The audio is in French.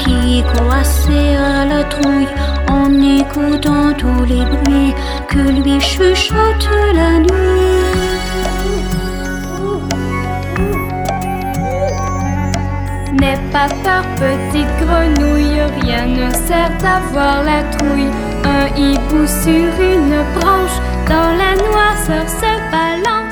qui croissait à la trouille en écoutant tous les bruits que lui chuchote la nuit. N'aie pas peur, petite grenouille, rien ne sert d'avoir la trouille. Un hibou sur une branche, dans la noirceur se balance.